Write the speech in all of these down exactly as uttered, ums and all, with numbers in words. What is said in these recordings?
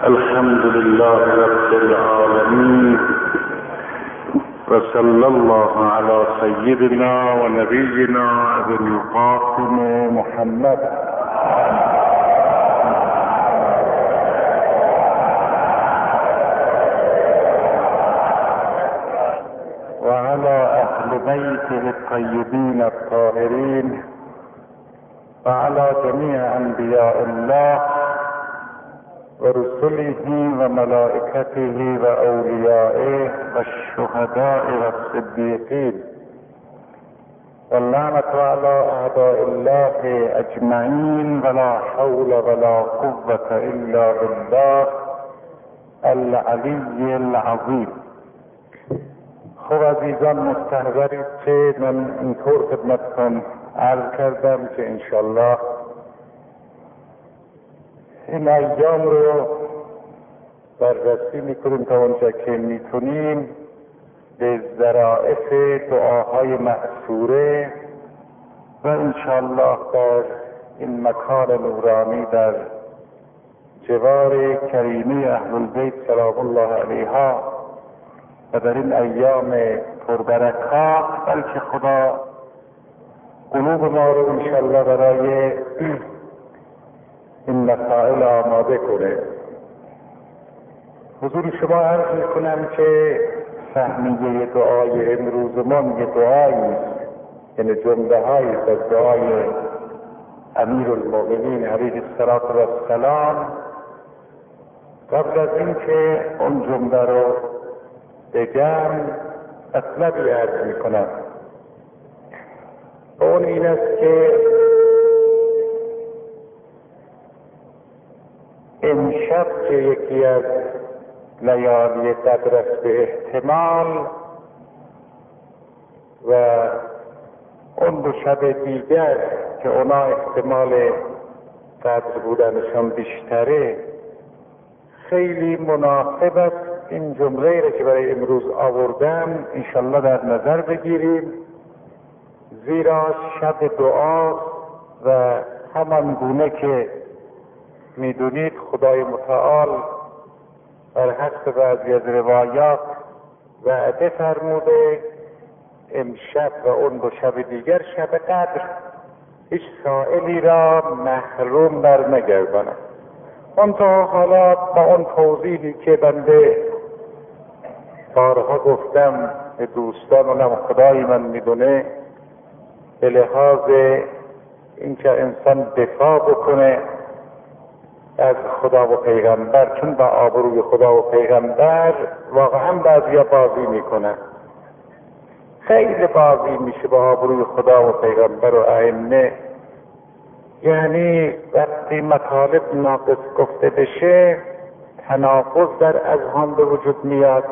الحمد لله رب العالمين وصلى الله على سيدنا ونبينا ابي القاسم محمد وعلى اهل بيته الطيبين الطاهرين وعلى جميع انبياء الله ورسله وملائكته وأوليائه والشهداء والصديقين واللعنة على أعداء الله أجمعين ولا حول ولا قوة إلا بالله العلی العظیم. خب عزیزان مستحضرید که من اینطور خدمتتون عرض کردم که انشالله این ایام رو بررسی میکنیم تا اونجا که میتونیم به ظرائف دعاهای مأثوره و انشالله در این مکان نورانی در جوار کریمه اهل البیت سلام الله علیها و در این ایام پربرکات بلکه خدا قلوب ما رو انشالله برای این مسائل آماده کنه. حضور شما عرض میکنم که فهمیه دعای امروزمان یه دعایی یعنی جمله هایی از دعای امیر المؤمنین علیه السلام. قبل از این که اون جمله رو بگم مطلبی عرض میکنم. اون این است که امشب که یکی از لیالی قدر است به احتمال و اون دو شب دیگر که اونا احتمال قدر بودنشان بیشتره، خیلی مناسب است این جمله را که برای امروز آوردم انشالله در نظر بگیریم، زیرا شب دعا و همان گونه که میدونید خدای متعال بر حسب بعضی از روایات وعده فرموده امشب و اون دو شب دیگر شب قدر هیچ سائلی را محروم بر نگرداند. منتها حالا با اون توضیحی که بنده بارها گفتم به دوستان و خدای من میدونه، به لحاظ اینکه انسان دفاع بکنه از خدا و پیغمبر، چون با آبروی خدا و پیغمبر واقعا بعضیا بازی میکنن، خیلی بازی میشه با آبروی خدا و پیغمبر و ائمه. یعنی وقتی مطالب ناقص گفته بشه تناقض در اذهان به وجود میاد.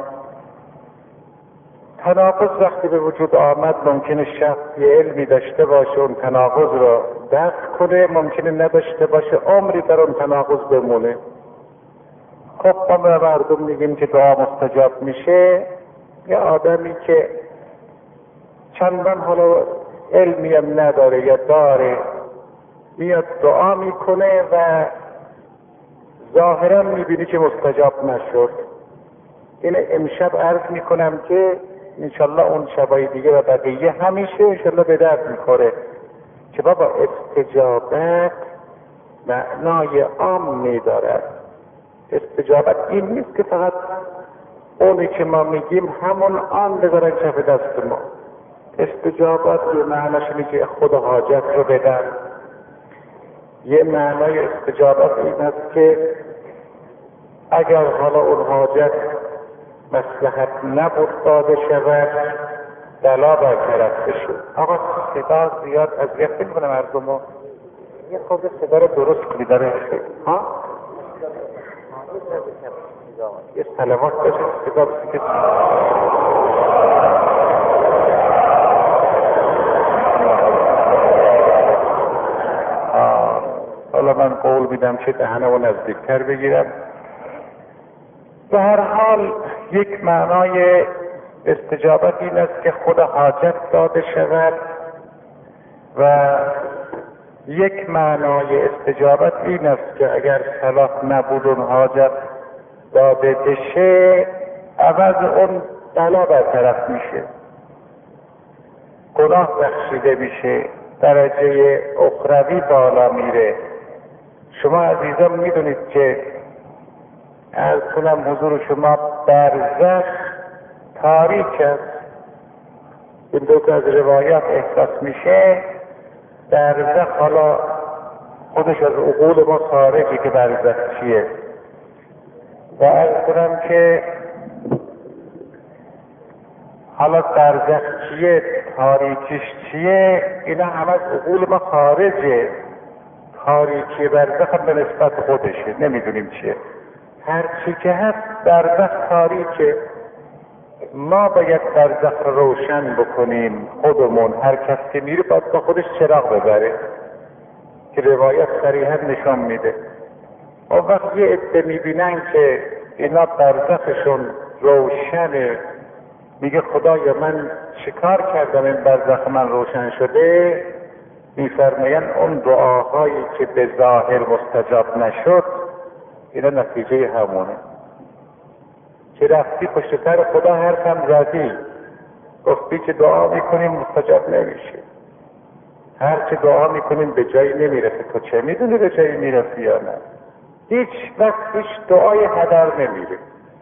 تناقض وقتی به وجود آمد ممکنه شخص یه علمی داشته باشه اون تناقض رو دفع کنه، ممکنه نداشته باشه عمری در اون تناقض بمونه. خب ما به مردم میگیم که دعا مستجاب میشه، یه آدمی که چندان حالا علمی هم نداره یا داره میاد دعا میکنه و ظاهرا میبینی که مستجاب نشد. این امشب عرض میکنم که انشالله اون شبای دیگه و بقیه همیشه انشالله به درد میخوره که بابا استجابت معنای عام میدارد. استجابت این نیست که فقط اونی که ما میگیم همون آن بذارن کف دست ما. استجابت یه معناش اینه که خدا حاجت رو بدن. یه معنای استجابت این است که اگر حالا اون حاجت مصلحت نبود داده شود بلا برطرف بشه. آقا صدا زیاد اذیت میکنه مردمو، یه خود صدا رو درست کنی داره ها؟ یه سلامات باشه صدا بسی که حالا من قول میدم که دهنمو نزدیکتر بگیرم. به هر حال یک معنای استجابت این است که خدا حاجت داده شود و یک معنای استجابت این است که اگر صلاح نبود اون حاجت داده بشه عوض اون بلا برطرف میشه، گناه بخشیده میشه، درجه اخروی بالا میره. شما عزیزان میدونید که عرض کنم حضور شما برزخ تاریک است. این دو که از روایات احساس میشه برزخ حالا خودش از عقول ما خارجی که برزخ چیه، و عرض کنم که حالا برزخ چیه، تاریکیش چیه، اینا همه از عقول ما خارجه. تاریکی برزخ هم به نسبت خودشه، نمیدونیم چیه. هر چی که هست برزخ تاریکه. ما باید برزخ رو روشن بکنیم خودمون. هر کس که میره باید با خودش چراغ ببره که روایت صریحا نشان میده. و وقت یه عده میبینن که اینا برزخشون روشنه، میگه خدایا من چیکار کردم این برزخ من روشن شده، میفرماین اون دعاهایی که به ظاهر مستجاب نشد اینا نتیجه همونه. که رفتی پشت سر خدا حرفم زدی، گفتی که دعا میکنیم مستجاب نمیشه، هر چه دعا میکنیم به جایی نمیرسه. تو چه میدونی به جایی میرسی یا نه؟ هیچ وقت هیچ دعای هدر نمیره.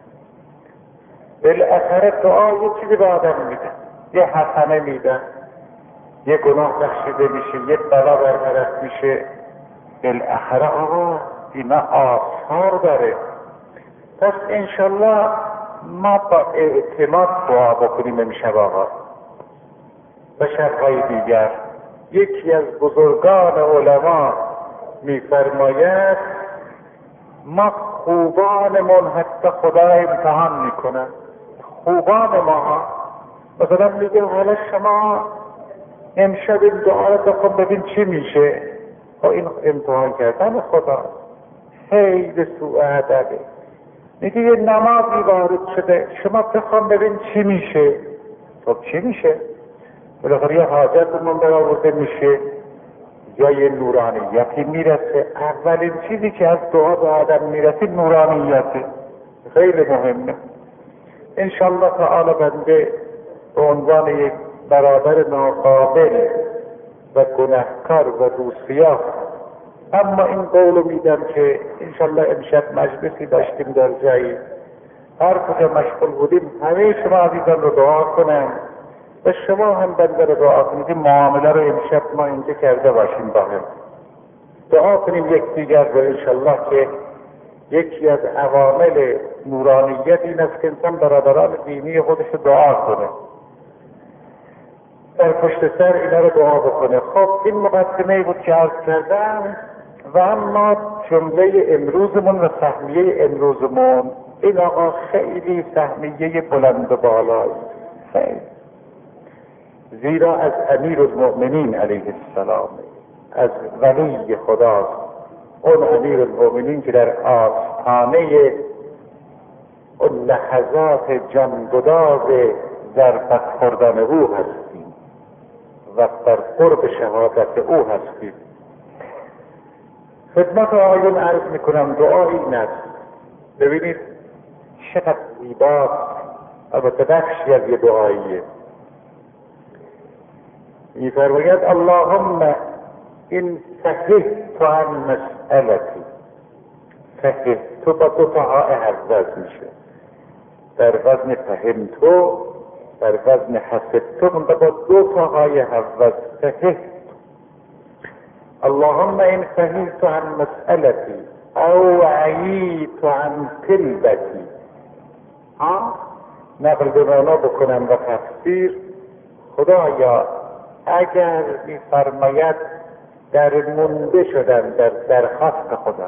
بالاخره دعا یه چیزی به آدم میده، یه حسنه میدن، یه گناه بخشیده میشه، یه بلا برطرف میشه. بالاخره آقا اینا آثار داره. پس انشالله ما با اعتماد دعا بکنیم امشب آقا. و شبهای دیگر یکی از بزرگان علما میفرماید ما خوبانمون حتی خدا امتحان میکنن. خوبان ما مثلا میگه حالا شما امشب این دعا رو بخون ببین چی میشه. و این امتحان کردن خدا خیلی سوء ادبه. میگه یه نمازی وارد شده، شما بخون ببین چی میشه. خب چی میشه؟ بالاخره یه حاجتمون برآورده میشه یا یه نورانیتی میرسه. اولین چیزی که از دعا به آدم میرسه نورانیته، خیلی مهمه. انشالله تعالی بنده به عنوان یک برادر ناقابل و گناهکار و روسیاه، اما این قولو میدم که انشالله امشب مجلسی داشتیم در جایی، هر کجا مشغول بودیم همه شما عزیزان رو دعا کنم و شما هم بنده رو دعا کنید. این معامله رو امشب ما اینجا کرده باشیم با هم. دعا کنیم یک دیگر رو انشالله که یکی از عوامل نورانیت این است که انسان برادران دینی خودش رو دعا کنه، در پشت سر اینا رو دعا بکنه. خب این مقدمه بود که عرض کردم. و اما جمله امروزمون و سهمیه امروزمون، این آقا خیلی سهمیه بلند و بالایی، خیلی. زیرا از امیر المؤمنین علیه السلام، از ولی خداست. اون امیر المؤمنین که در آستانه اون لحظات جانگداز ضربت خوردن او هستیم و در قرب شهادت او هستیم. خدمت آیون عرض میکنم دعا این است. ببینید چقدر زیباست، البته بخشی از یه دعاییه. میفرماید اللهم این فهمت عن مسئلتی. فهمت با دو تا ها حفظ میشه، در وزن فهمتو، در وزن حسبتو من با دو تا های حفظ. فهمت اللهم این فهمت عن مسئلتی او عییت عن طلبتی. ها نقل به معنا بکنم و تفسیر. خدایا اگر میفرماید در مونده شدن در درخواست خدا،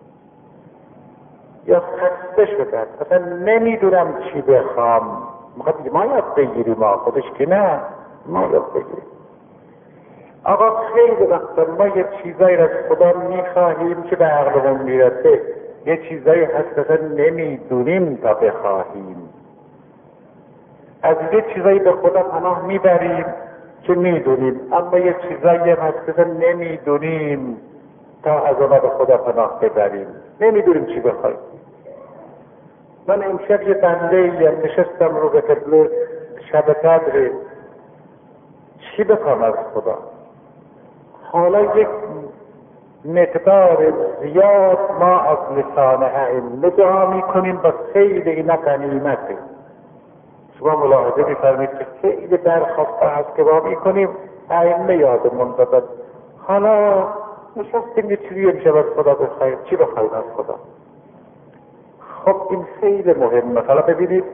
یا خسته شدن، مثلا نمیدونم چی بخوام، میخواد ما یاد بگیریم، ما خودش که نه، ما یاد بگیریم. آقا خیلی وقتا ما یه چیزایی را از خدا میخواهیم که به عقلمون میرسه، یه چیزایی هست مثلا نمیدونیم تا بخواهیم. از یه چیزایی به خدا پناه میبریم که میدونیم، اما یه چیزایی هم هست که نمیدونیم تا از اون به خدا پناه ببریم، نمیدونیم چی بخوایم. من امشب یه بنده ایم نشستم رو به قبله شب قدر، چی بخوام از خدا؟ حالا یک مقدار زیاد ما از لسان ائمه دعا میکنیم و خیلی اینا غنیمته. شما ملاحظه میفرمید که خیلی درخواسته هست که ما میکنیم، ائمه یادمون دادن. حالا نشستیم یه چیزی امشب از خدا بخواهیم، چی بخواهیم از خدا؟ خب این خیلی مهمه. حالا ببینید،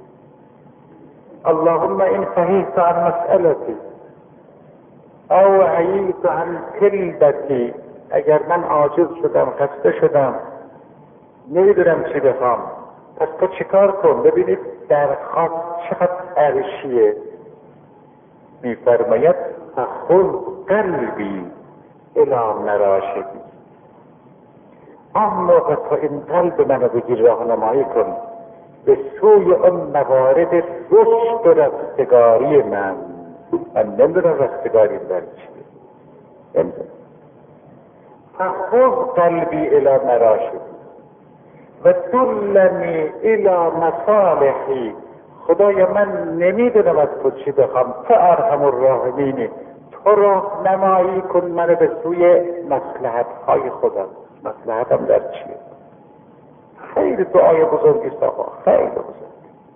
اللهم این فهیت عن مسئلتی او عییت عن کلبتی، اگر من عاجز شدم، خسته شدم، نمیدونم چی بخوام، پس تو چیکار کن؟ ببینید درخواست چقدر عرشیه. میفرماید فخذ قلبی الی مراشدی، آن موقع تو این قلب منو بگیر، راهنمایی کن به سوی اون موارد رشد و رستگاری من. من نمیدونم رستگاری در چیه، نمیدونم. فخذ قلبی الی مراشدی و دلنی الی مصالحی، خدایا من نمیدونم از تو چی بخوام، تو ارحم الراحمینی، تو راهنمایی کن منو به سوی مصلحت های خودم. مصلحتم در چیه؟ خیلی دعای بزرگی آقا، خیلی بزرگ.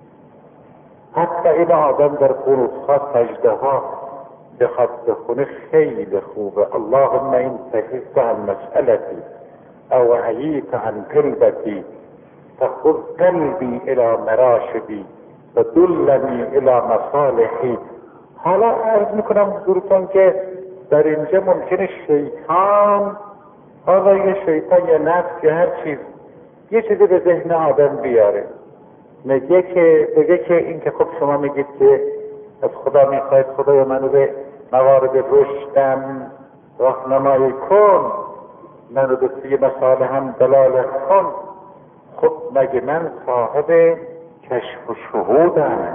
حتی این آدم در قنوت‌ها، سجده ها بخواد بخونه خیلی خوبه. اللهم این فهیت عن مسئلتی او عییت عن قلبتی فخذ قلبی الی مراشدی و دلنی الی مصالحی. حالا عرض میکنم حضورتون که در اینجا ممکنه شیطان، حالا یه شیطان یا نفس یا هر چیز یه چیزی به ذهن آدم بیاره، میگه که بگه که این که خب شما میگید که از خدا میخواید خدای منو به موارد رشدم راهنمایی کن، منو به سوی مصالحم دلالت کن. خب مگه من صاحب کشف و شهودم؟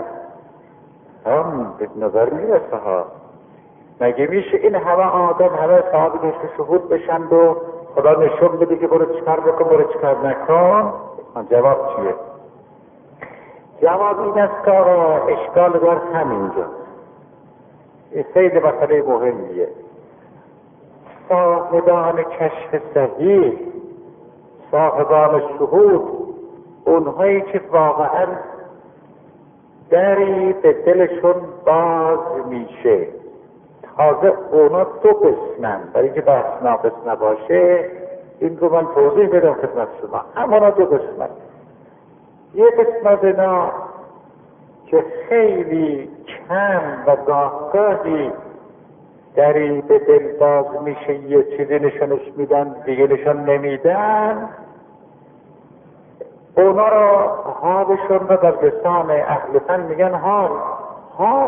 هم به نظر میرسه ها. مگه میشه این همه آدم همه صاحب کشف و شهود بشند و خدا نشون بده که برو چکار بکن برو چکار نکن؟ من جواب چیه؟ جواب این است که اشکال دار همینجا. این خیلی مسئله مهمیه. صاحبان کشف صحیح، صاحبان شهود، اونهایی که واقعا دری به دلشون باز میشه. تازه اونا دو قسمن، برای که بحث ناقص نباشه این رو من توضیح بدم خدمت شما. اما دو قسمن. یک قسم از اینا که خیلی کم و گاهگاهی دری به دل باز میشه، یه چیزی نشانش میدن دیگه نشان نمیدن، اونا را حالشون رو در لسان اهل فن میگن حال حال.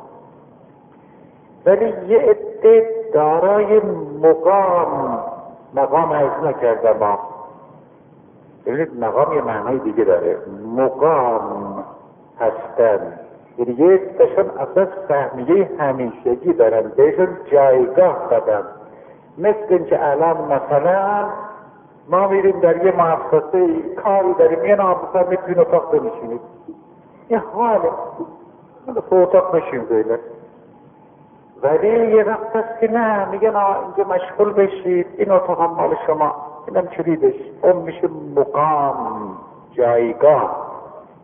ولی یه عده دارای مقام، مقام عرض نکردم ما، ببینید مقام یه معنای دیگه داره، مقام هستن، یعنی یه عدهشون اصلا فهمیه همیشگی دارن، بهشون جایگاه دادن. مثل اینکه الان مثلا ما میریم در یه مؤسسه کاری داریم، یه نامسا میتونین اتاق بنشینید، یه حاله حالا تو اتاق بشین زیده. ولی یه وقت هست که نه، میگن اینجا مشغول بشید، این اتاق هم مال شما، اینم چلیدش، اون میشه مقام، جایگاه.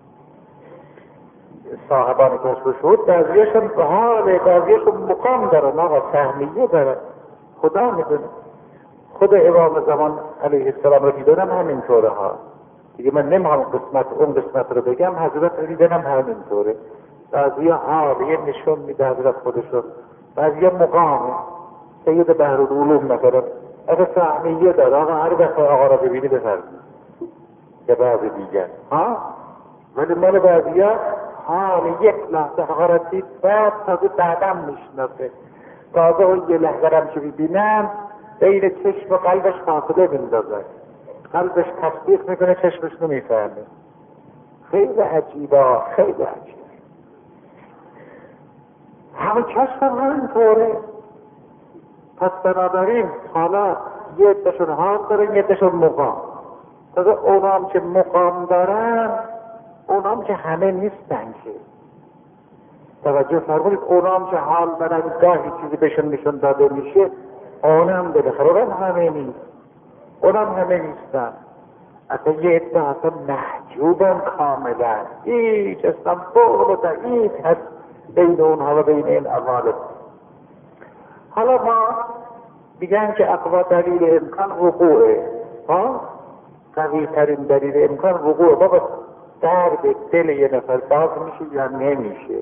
صاحبان کشف و شهود بعضیشون به حاله، بعضیشون مقام دارن، آقا فهمیه دارن، خدا میدونه. خود امام زمان علیه السلام رو دیدنم همینطوره ها دیگه. من نمیخوام قسمت اون قسمت رو بگم، حضرت رو دیدنم همینطوره. بعضی حالیه نشون میده حضرت خودشون، بعضی مقامه. سید بحرالعلوم مثلا اگه فهمیه داره، آقا هر دفعه آقا را ببینی بفرمید، یا بعضی دیگر ها. ولی مال بعضی ها حال یک لحظه آقا را دید، بعد تازه بعدم میشناسه، تازه اون یه لحظه هم که ببینم بین چشم و قلبش فاصله بندازه، قلبش تصدیق میکنه، چشمش نمیفهمه. خیلی عجیبه، خیلی عجیبه. همه کشف هم همینطوره. پس بنابراین حالا یه دشون حال داره، یه دشون مقام. تازه اونا هم که مقام دارن اونام که همه نیستن که توجه فرمودید، اونام که حال برن گاهی چیزی بهشون نشون داده میشه، اونم بالاخره اونم همه نیست، اونم همه نیستن. اصلا یه عده اصلا محجوبن کاملا، هیچ اصلا بغل و ضعیف هست بین اونها و بین این عوالم. حالا ما بگن که اقوا دلیل امکان وقوعه، ها قوی ترین دلیل امکان وقوعه. بابا درد دل یه نفر باز میشه یا نمیشه؟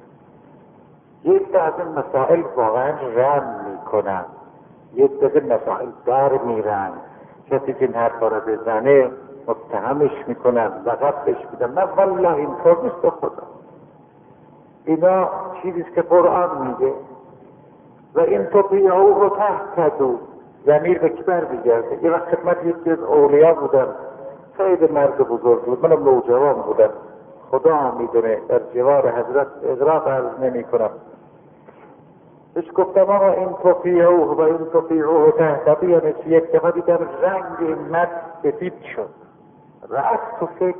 یک از این مسائل واقعا رم میکنن، یک از این مسائل در میرن، کسی که این حرفا را بزنه متهمش میکنن، لقبش میدن. نه والله اینطور نیست به خدا. اینا چیزیست که قرآن میگه و این تطیعوه رو تهتدوا. ضمیر به کی برمیگرده؟ یه وقت خدمت یکی از اولیاء بودم، خیلی مرد بزرگ بود، منم نوجوان بودم، خدا میدونه، در جوار حضرت اغراق عرض نمی کنم. بهش گفتم آقا این تطیعوه و این تطیعوه تهتدوا یعنی چی؟ یک دفعه دیدم رنگ مرد سفید شد، رفت تو فکر،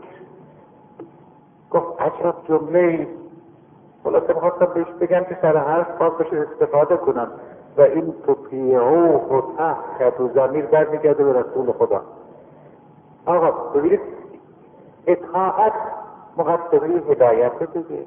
گفت عجب جمله. خلاصه میخواستم بهش بگم که سر حرف باز بشه استفاده کنم و این تطیعوه و تهتدوا ضمیر برمیگرده به رسول خدا. آقا ببینید اطاعت مقدمه هدایت دیگه،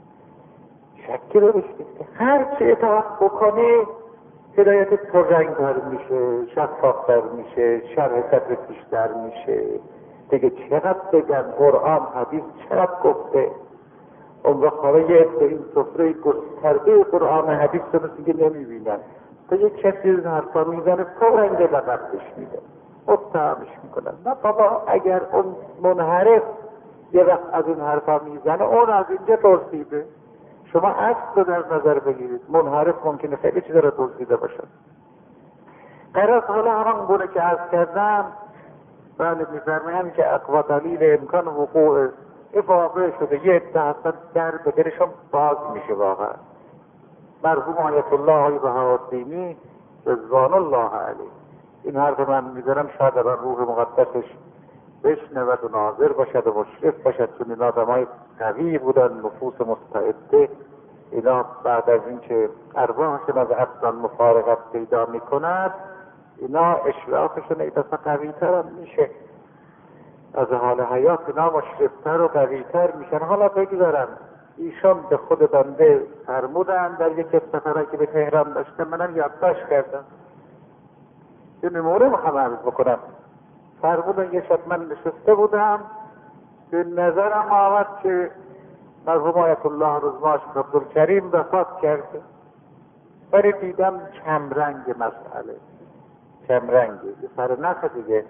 شکی رو بشید هر چه اطاعت بکنه هدایت پررنگ‌تر میشه، شفاف‌تر میشه، شرح صدرت بیشتر میشه. دیگه چقدر بگن قرآن حدیث چقدر گفته. اون وقت حالا یه به این سفره گسترده قرآن حدیث رو دیگه نمیبینن، تا یک کسی این حرفا میزنه پررنگ لبردش میده، اتهامش میکنن. نه بابا، اگر اون منحرف یه وقت از این حرفا میزنه، اون از اینجا دزدیده. شما اصل رو در نظر بگیرید، منحرف ممکنه خیلی چیز رو دزدیده باشه. قرار حالا همان گونه که عرض کردم، بله میفرمایند که اقوا دلیل امکان وقوع واقع شده، یه عده اصلا در به دلشون باز میشه. واقعا مرحوم آیت الله های بهاءالدینی رضوان الله علیه این حرف من میذارم، شاید در روح مقدسش بشنود و ناظر باشد و مشرف باشد، چون اینا آدمای قوی بودن، نفوس مستعده. اینا بعد از اینکه ارواحشون از ابدان مفارقت پیدا میکند، اینا اشرافشون این دفعه قوی تر هم میشه، از حال حیات اینا مشرفتر و قویتر میشن. حالا بگذارم ایشان به خود بنده فرمودن در یک سفره که به تهران داشتم، منم یادداشت کردم، یه نمونه میخوام عرض بکنم. فرمودن یه شب من نشسته بودم، به نظرم آمد که مرحوم آیت الله رضوان عبدالکریم وفات کرده، ولی دیدم کمرنگ مسئله، کمرنگ یه سر نخ دیگه.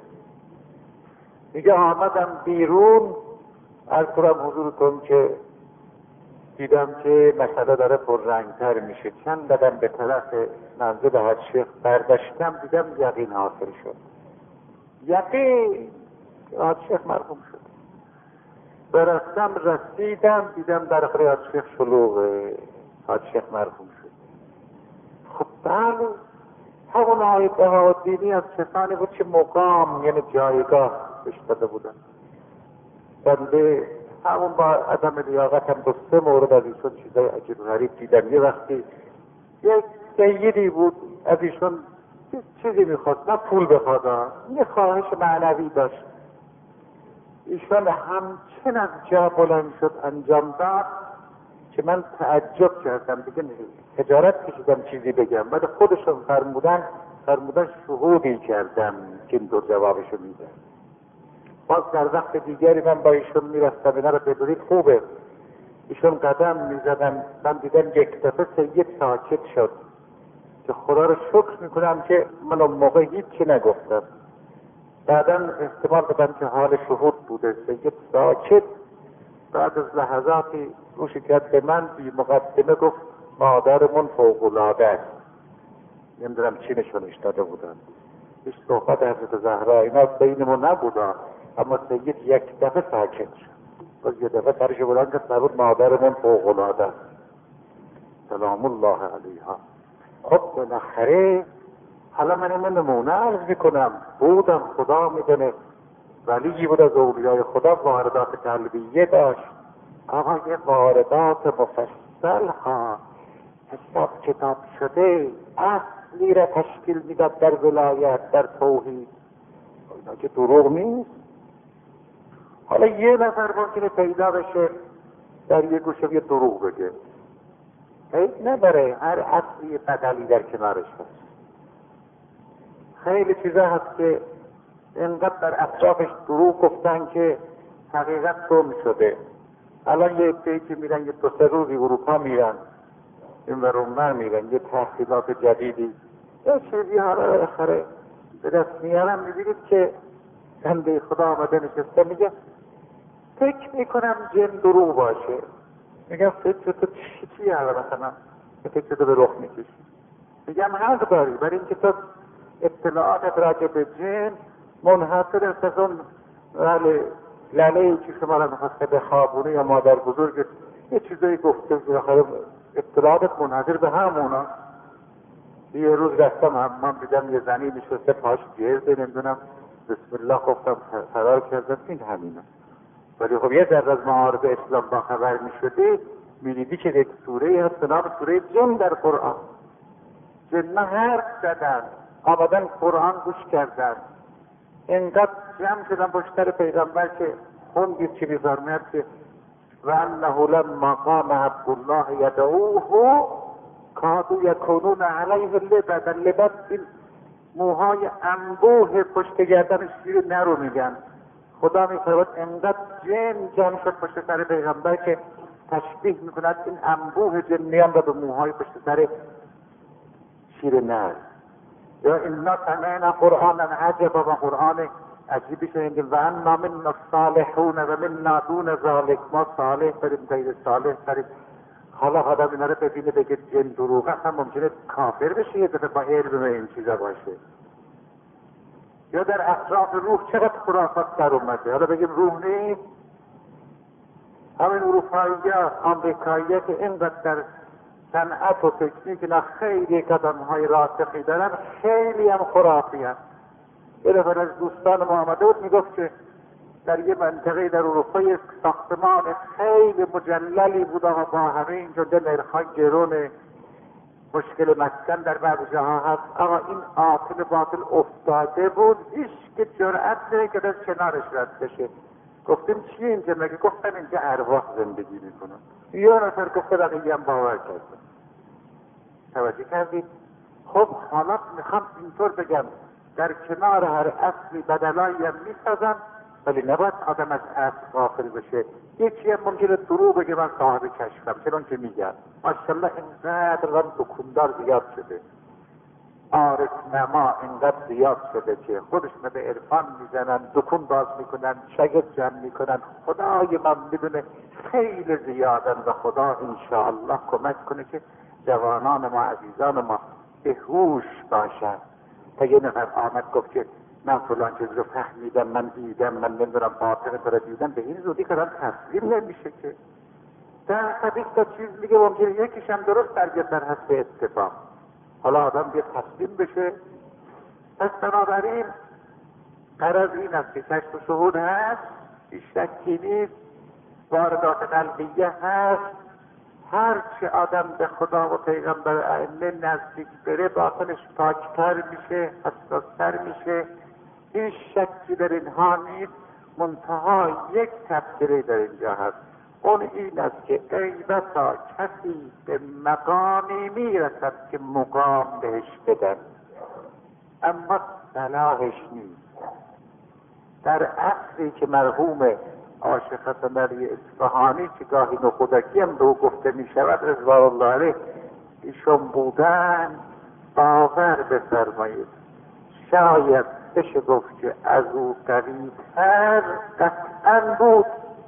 میگه آمدم بیرون، عرض کنم حضورتون که دیدم که مسئله داره پررنگتر میشه. چند قدم به طرف منزل حاج شیخ برداشتم، دیدم یقین حاصل شد. یقین حاج شیخ مرحوم شد. برفتم رسیدم، دیدم در آخر حاج شیخ شلوغه، حاج شیخ مرحوم شد. خب بله، همون آیت بهاءالدینی از کسانی بود که مقام یعنی جایگاه بهش داده بودن. بنده همون با عدم لیاقت هم دو سه مورد از ایشون چیزای عجیب غریب دیدم. یه وقتی یک سیدی بود از ایشون چیزی میخواست، نه پول بخواد، یه خواهش معنوی داشت. ایشون همچین از جا بلند شد انجام داد که من تعجب کردم. دیگه تجارت کشیدم چیزی بگم، بعد خودشون فرمودن فرمودن شهودی کردم که این دو جوابشو میده. باز در وقت دیگری من با ایشون میرستم، اینا رو بدونید خوبه. ایشون قدم میزدن، من دیدم یک دفعه سید ساکت شد که خدا رو شکر میکنم که من اون موقع هیچی نگفتم. بعدا احتمال بدم که حال شهود بوده. سید ساکت بعد از لحظاتی روش کرد به من، بی مقدمه گفت مادرمون فوق‌العاده است. نمیدونم چی نشونش داده بودن، هیچ صحبت حضرت زهرا اینا بینمون نبودن، اما سید یک دفعه ساکت شد. باز یه دفعه سرش بلند کرد نبود مادرمون فوق‌العاده است سلام الله علیها. خب بالاخره حالا من این نمونه عرض میکنم، بودم خدا میدونه ولی بود از اولیای خدا واردات قلبیه داشت. آقا یه واردات مفصل ها حساب کتاب شده اصلی را تشکیل میداد در ولایت، در توحید. اینا که دروغ نیست. حالا یه نفر ممکنه پیدا بشه در یه گوشه یه دروغ بگه، عیب نداره، هر اصلی بدلی در کنارش هست. خیلی چیزا هست که اینقدر در اطرافش دروغ گفتن که حقیقت گم شده. الان یه عده‌ای که میرن یه دو سه روزی اروپا میرن، این ور اونور میرن، یه تحقیقات جدیدی یه چیزی ها رو بالاخره به دست میارن، میبینید که بنده خدا آمده نشسته میگه فکر میکنم جن دروغ باشه. میگم فکر تو چی چی حالا مثلا فکر تو به رخ میکشی؟ میگم حق داری، برای اینکه تو اطلاعاتت راجع به جن منحصر است از اون لاله‌ای که شما را میخواسته به خوابونه یا مادر بزرگ یه چیزایی گفته بالاخره اطلاعاتت منحصر به همونا. یه روز رفتم حمام دیدم یه زنی نشسته پاش گرده، نمیدونم بسم الله گفتم فرار کردم این همینه. ولی خب یه ذره از معارض اسلام با خبر میشدی میدیدی که یک سوره هست به نام سوره جن در قرآن. جن‌ها حرف زدن، آمدن قرآن گوش کردن، اینقدر جمع شدن پشتر پیغمبر که خوندید چی بیزار میاد که و انه لما قام عبدالله یدعوه کادوا یکونون علیه لبدا. لبد این موهای انبوه پشت گردن شیر نرو میگن. خدا میفرماید انقدر جن جمع شد پشت سر پیغمبر که تشبیه میکند این انبوه جنیان را به موهای پشت سر شیر نر. یا انا سمعنا قرآنا عجبا، و قرآن عجیبی شنیدیم. و انا منا الصالحون و منا دون ذلک، ما صالح بریم غیر صالح بریم. حالا آدم اینا رو ببینه بگه جن دروغه، هم ممکنه کافر بشه یه دفعه با علم این چیزا باشه. یا در اطراف روح چقدر خرافات در اومده، حالا بگیم روح نیست. همین اروپایی ها آمریکایی که اینقدر در صنعت و تکنیک اینا خیلی قدم های راسخی دارن، خیلی هم خرافی هست. یه نفر از دوستان ما آمده بود میگفت که در یه منطقه در اروپا یک ساختمان خیلی مجللی بود و با همه اینجا نرخ‌های گرون، مشکل مسکن در بعض جاها هست. اما این عاطل باطل افتاده بود، هیچ که جرأت نمی‌کرد از کنارش رد بشه. گفتیم چی اینجا؟ مگه گفتن اینجا ارواح زندگی میکنن. یا نفر گفته بقیه هم باور کردن. توجه کردید؟ خب حالا میخوام اینطور بگم در کنار هر اصلی بدلایی هم میسازن، ولی نباید آدم از اصل غافل بشه. یکی هم ممکنه دروغ بگه من صاحب کشفم، چنان که میگن ماشاءالله اینقدر هم دکوندار زیاد شده، عارف نما اینقدر زیاد شده که خودشون به عرفان میزنن، دکون باز میکنن، شگفت جمع میکنن. خدای من میدونه خیلی زیادن و خدا انشاءالله کمک کنه که جوانان ما، عزیزان ما به هوش باشن. تا یه نفر آمد گفت که من فلان چیز رو فهمیدم، من دیدم، من نمیدونم باطن تو رو دیدم، به این زودی کدام تسلیم نمیشه که در حدیث تا چیز میگه ممکنه یکیش هم درست درگرد در حسب اتفاق. حالا آدم بیاد تسلیم بشه. پس بنابراین غرض این است که کشف و شهود هست، هیچ شکی نیست، واردات قلبیه هست. هرچه آدم به خدا و پیغمبر ائمه نزدیک بره باطنش پاکتر میشه، حساستر میشه. هیچ شکی در اینها نیست. منتها یک تفسیری در اینجا هست، اون این است که ایبتا کسی به مقامی میرسد که مقام بهش بدن، اما صلاحش نیست. در عصری که مرحوم عاشق حسن علی اصفهانی که گاهی نخودکی هم به او گفته می شود رضوان الله علیه ایشون بودن، باور بفرمایید شاید بشه گفت که از او قوی‌تر قطعا بود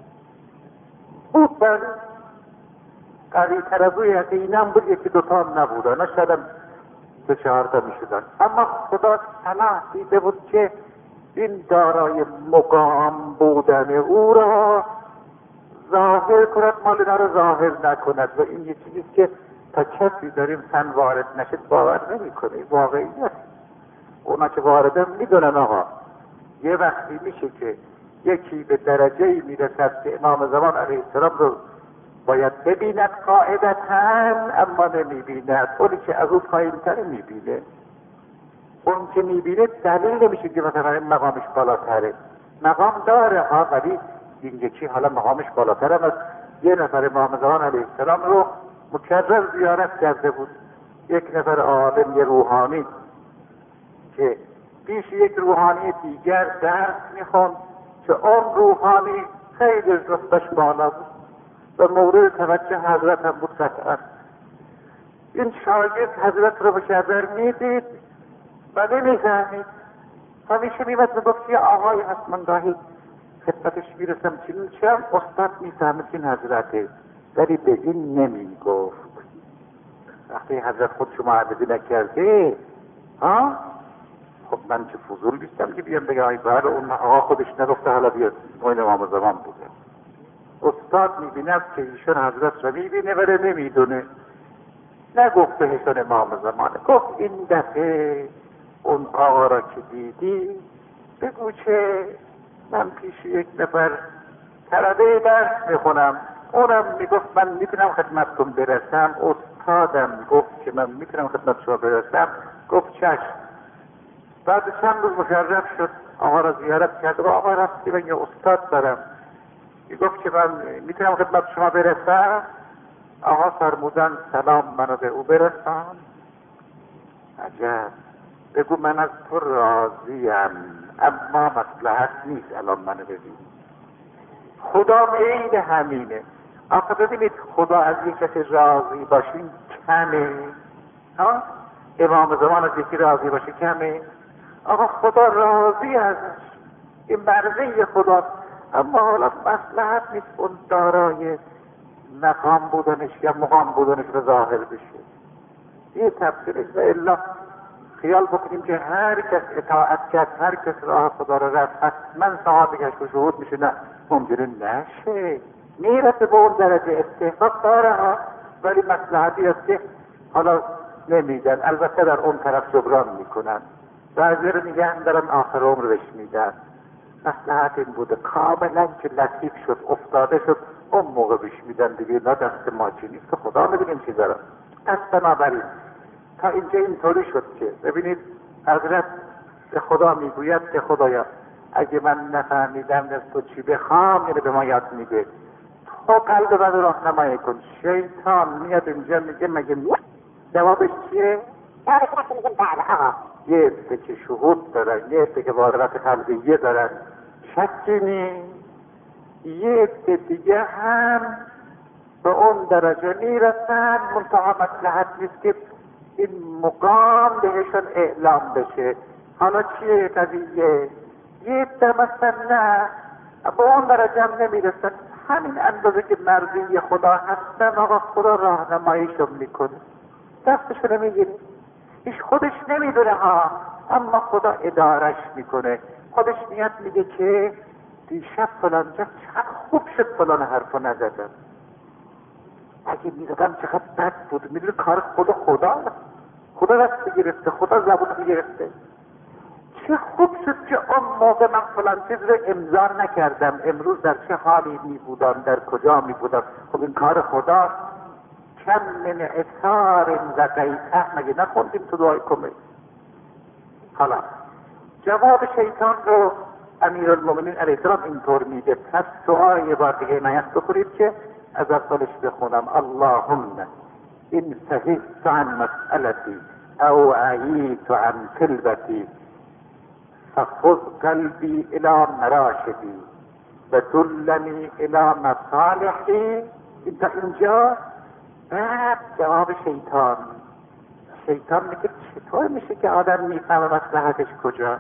بود بر قوی‌تر از او یقینا بود. یکی دوتا هم نبودن، شاید هم سه چهار تا می شدن. اما خدا صلاح دیده بود که این دارای مقام بودن او را ظاهر کند، مال اینا را ظاهر نکند. و این یه چیزیست که تا کسی داریم فن وارد نشد باور نمی کنه. واقعیت اونا که واردن میدونن آقا یه وقتی میشه که یکی به درجه‌ای میرسد که امام زمان علیه السلام رو باید ببیند قاعدتاً، اما نمیبیند. اونی که از اون پایین‌تر میبینه. اون که میبینه دلیل نمیشه که مثلا این مقامش بالاتره. مقام داره ها، ولی این یکی حالا مقامش بالاتر هم از یه نفر امام زمان علیه السلام رو مکرر زیارت کرده بود. یک نفر عالم، یه روحانی که پیش یک روحانی دیگر درس میخوند که اون روحانی خیلی رتبه‌اش بالا بود و مورد توجه حضرت هم بود قطعا. این شاگرد حضرت رو مکرر میدید و نمیفهمید. همیشه میمد میگفت یه آقای هست، من گاهی خدمتش میرسم چی میشم، استاد میفهمید این حضرته، ولی به این نمیگفت. وقتی حضرت خود شما عبدی نکرده ها، خب من چه فضول بیستم که بیام بگم ای بله اون آقا خودش نگفته حالا بیاد اون امام زمان بوده. استاد میبیند که ایشون حضرت رو میبینه ولی نمیدونه، نگفته ایشون امام زمانه. گفت این دفعه اون آقا را که دیدی بگو که من پیش یک نفر طلبه درس میخونم، اونم میگفت من میتونم خدمتتون برسم، استادم گفت که من میتونم خدمت شما برسم. گفت چشم. بعد چند روز مشرف شد، آقا را زیارت کرد و آقا رفتی من یه استاد دارم، گفت که من میتونم خدمت شما برسم. آقا فرمودن سلام منو به او برسان. عجب، بگو من از تو راضیم اما مصلحت نیست الان منو ببین. خدا عین همینه. آخه ببینید خدا از یک کسی راضی باشین کمه ها؟ امام زمان از یکی راضی باشه کمه؟ آقا خدا راضی ازش، این مرضی خدا، اما حالا مصلحت نیست اون دارای مقام بودنش یا مقام بودنش رو ظاهر بشه. این تفسیرش. و الا خیال بکنیم که هر کس اطاعت کرد، هر کس راه خدا رو رفت حتما صحابه کشف و شهود میشه. نه، ممکنه نشه، میرسه به اون درجه استحقاق داره ها، ولی مصلحتی است که حالا نمیدن. البته در اون طرف جبران میکنن، بعضی رو نگه دارن آخر عمر بهش میدن. مصلحت این بوده کاملا که لطیف شد افتاده شد اون موقع بهش میدن دیگه. نه دست ما چی نیست که خدا ببینیم چی دارن. پس بنابراین تا اینجا اینطوری شد که ببینید حضرت به خدا میگوید که خدایا اگه من نفهمیدم از تو چی بخوام، یعنی به ما یاد میده، تو قلب من راهنمایی کن. شیطان میاد اینجا میگه مگه جوابش چیه؟ جوابش وقتی میگه بله آقا، یه عده که شهود دارن، یه عده که وارقت قلبیه دارن، شکی نیست. یه عده دیگه هم به اون درجه میرسن، منتها مصلحت نیست که این مقام بهشون اعلام بشه. حالا چیه قضیه؟ یه عده مثلا نه به اون درجه هم نمیرسن، همین اندازه که مرضی خدا هستن آقا خدا راهنماییشون میکنه، دستشون میگیره. ایش خودش نمیدونه ها، اما خدا ادارش میکنه. خودش میاد میگه که دیشب فلان جا چقدر خوب شد فلان حرفو نزدم، اگه میزدم چقدر بد بود. میدونه کار خدا خدا خدا دست بگرفته، خدا زبون بگرفته. چه خوب شد که اون موقع من فلان چیز رو امضا نکردم، امروز در چه حالی می بودم، در کجا می بودم. خب این کار خدا. کم من اثار زقیته، مگه نخوندیم تو دعای کمه؟ حالا جواب شیطان رو امیرالمومنین علیه السلام اینطور میده. پس دعای یه بار دیگه نیست بخورید که از اولش بخونم. اللهم این سهیت عن مسئلتی او عییت عن طلبتی فخذ قلبی الى مراشدی و دلنی الى مصالحی. تا اینجا بعد جواب شیطان. شیطان میگه چطور میشه که آدم میفهمه مصلحتش کجا؟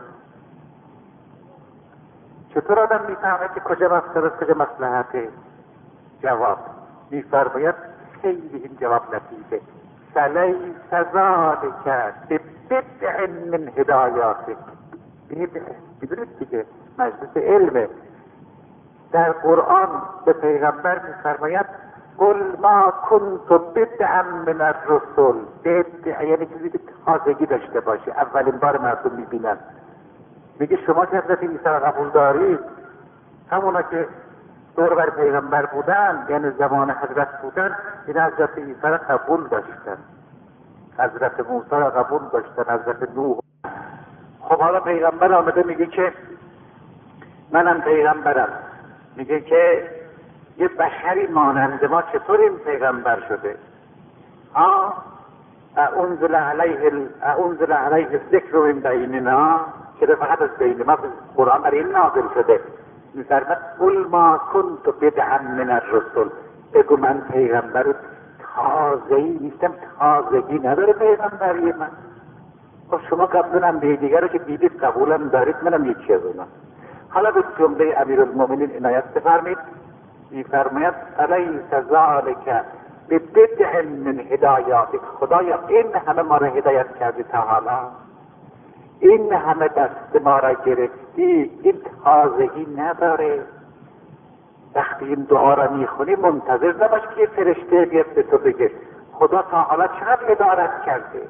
چطور آدم میفهمه که کجا مصلحت کجا مصلحته؟ جواب میفرماید خیلی این جواب لطیفه. فلیس ذلک ببدع من هدایاتک. میدونید دیگه مجلس علمه. در قرآن به پیغمبر میفرماید قل ما کنت بدعا من الرسل. بدع یعنی چیزی که تازگی داشته باشه، اولین بار مردم میبینن. میگه شما که حضرت عیسی را قبول دارید، همونا که دور بر پیغمبر بودن، یعنی زمان حضرت بودن، این حضرت عیسی را قبول داشتن، حضرت موسی را قبول داشتن، حضرت نوح. خب حالا پیغمبر آمده میگه که منم پیغمبرم، میگه که یه بشری مانند ما چطور این پیغمبر شده؟ آه اونزل علیه اونزل علیه الذکر من بیننا، که فقط از بین ما قرآن برای این نازل شده. میفرماد قل ما کنت بدعا من الرسل، بگو من پیغمبر تازه‌ای نیستم، تازگی نداره پیغمبری من. خب شما قبلا انبیاء دیگر رو که دیدید قبولم دارید، منم یکی از اونا. حالا به جمله امیرالمومنین عنایت بفرمایید. میفرماید الیس ذلک ببدع من هدایاتک، خدایا این همه ما را هدایت کردی تا حالا، این همه دست ما را گرفتی، این تازگی نداره؟ وقتی این دعا را میخونی منتظر نباش که یه فرشته بیاد به تو بگه خدا تا حالا چقدر هدایت کرده،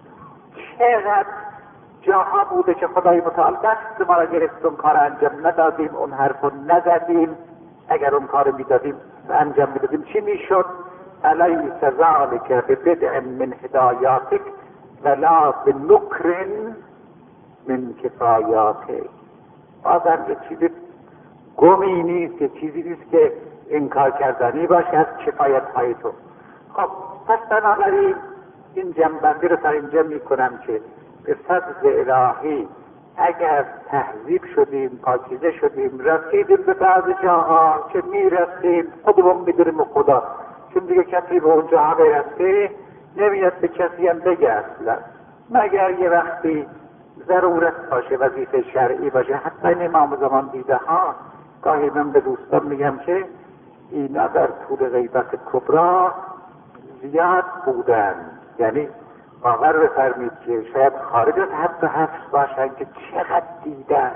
چقدر جاها بوده که خدای متعال دست ما را گرفت، اون کار انجام ندادیم، اون حرف رو نزدیم، اگر اون کار میدادیم و انجام میدادیم چی میشد؟ الیس ذلک ببدع من هدایاتک ولا بنکر من کفایاتک. بازم یه چیزی گمی نیست، یه چیزی نیست که انکار کردنی باشه از کفایت های تو. خب پس بنابراین این جنبندی رو تا اینجا میکنم که به فضل الهی اگر تهذیب شدیم، پاکیزه شدیم، رسیدیم به بعض جاها که میرسیم خودمون میدونیم خدا، چون دیگه کسی به اون جاها برسه نمیاد به کسی هم بگه اصلا، مگر یه وقتی ضرورت باشه، وظیفه شرعی باشه. حتی این امام زمان دیده ها، گاهی من به دوستان میگم که اینا در طول غیبت کبرا زیاد بودن، یعنی باور بفرمید که شاید خارج از حد و حفظ باشن که چقدر دیدن.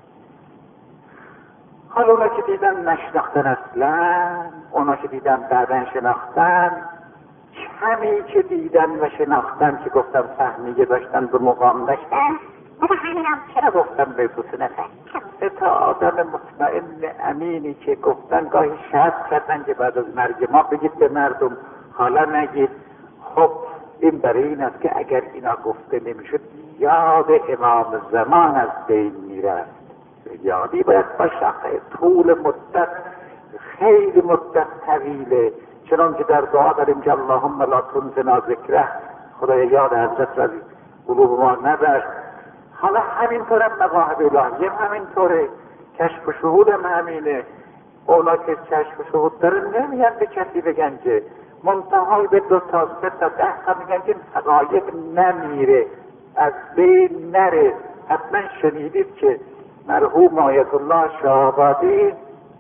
حالا اونا که دیدن نشناختن اصلا، اونا که دیدن بعدن شناختن، کمی که دیدن و شناختن که گفتم فهمیه داشتن به مقام داشتن، بابا همینم چرا گفتم به بوسه سه تا آدم مطمئن امینی که گفتن گاهی شرط کردن که بعد از مرگ ما بگید به مردم، حالا نگید. خب این برای این است که اگر اینا گفته نمیشد یاد امام زمان از بین میرفت. یادی باید باشه، طول مدت، خیلی مدت طویله، چنان که در دعا داریم که اللهم لا تنسنا ذکره، خدای یاد حضرت را قلوب ما نبر. حالا همینطور هم مواهب الهی هم همینطوره، کشف و شهود هم همینه. اونا که کشف و شهود داره نمیان به کسی بگن که منتهای به دو تا سه تا ده تا میگن که حقایق نمیره، از بین نره. حتما شنیدید که مرحوم آیت الله شاهآبادی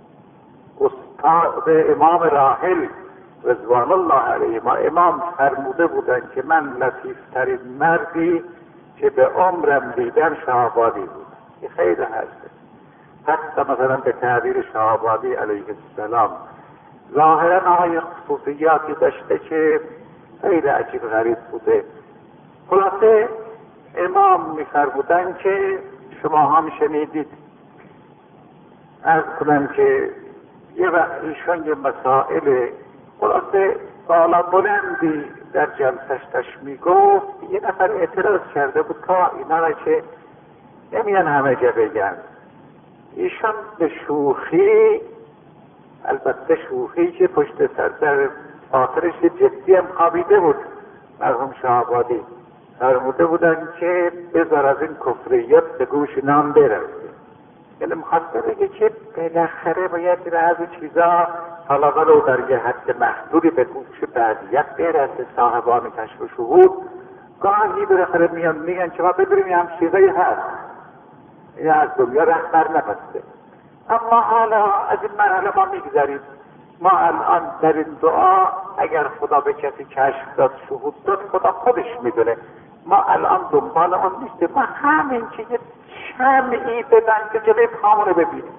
استاد امام راحل رضوان الله علیه ما امام فرموده بودن که من لطیفترین مردی که به عمرم دیدم شاهآبادی بود. این خیلی هسته. حتی مثلا به تعبیر شاهآبادی علیه السلام ظاهرا آقای خصوصیاتی داشته که خیلی عجیب غریب بوده. خلاصه امام می‌فرمودن که شما هم شنیدید، عرض کنم که یه وقت ایشان یه مسائل خلاصه بالا بلندی در جلسش داشت میگفت، یه نفر اعتراض کرده بود تا اینا را که نمیان همه جا بگن. ایشان به شوخی، البته شوخی که پشت سر در آخرش جدی هم خوابیده بود، مرحوم شاهآبادی فرموده بودن که بذار از این کفریات به گوش نام برسه. یعنی مخواسته بگه که بالاخره باید از این چیزا حالا ولو در یه حد محدودی به گوش بعضیت برسه. صاحبان کشف و شهود گاهی بالاخره میان میگن که ما بدونیم یه هم چیزایی هست، این از دنیا رهبر نبسته. اما حالا از این مرحله ما میگذاریم. ما الان در این دعا اگر خدا به کسی کشف داد، شهود داد، خدا خودش میدونه. ما الان دنبال آن نیستیم، ما همین که یه شمعی بدن که جلوی پامونه ببینیم،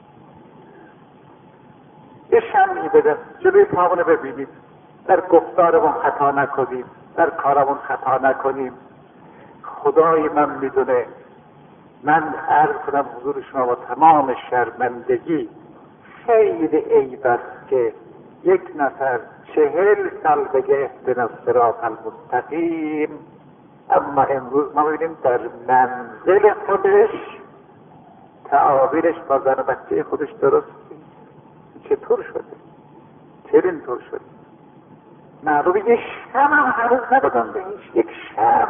یه شمعی بدن جلوی پامونه ببینیم، در گفتارمون خطا نکنیم، در کارمون خطا نکنیم. خدای من میدونه. من عرض کنم حضور شما با تمام شرمندگی خیلی عیب است که یک نفر چهل سال بگه اهدنا الصراط المستقیم، اما امروز ما ببینیم در منزل خودش تعابیرش با زن بچه خودش درست چطور شده؟ چرا اینطور شده؟ معلومه یک شم هم هنوز ندادن بهش، یک شم.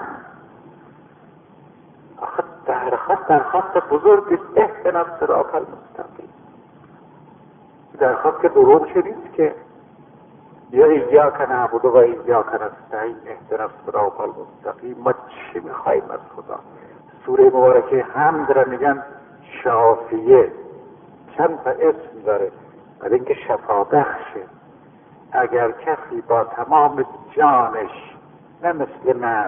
آخه درخواست درخواست بزرگ است، اهدنا الصراط المستقیم. درخواست که دروغ شدید که یا ایاک نعبد و ایاک نستعین اهدنا الصراط المستقیم. ما چی میخواییم از خدا؟ سوره مبارکه حمد را میگن شافیه، چند تا اسم داره، برای اینکه شفا بخشه. اگر کسی با تمام جانش، نه مثل من،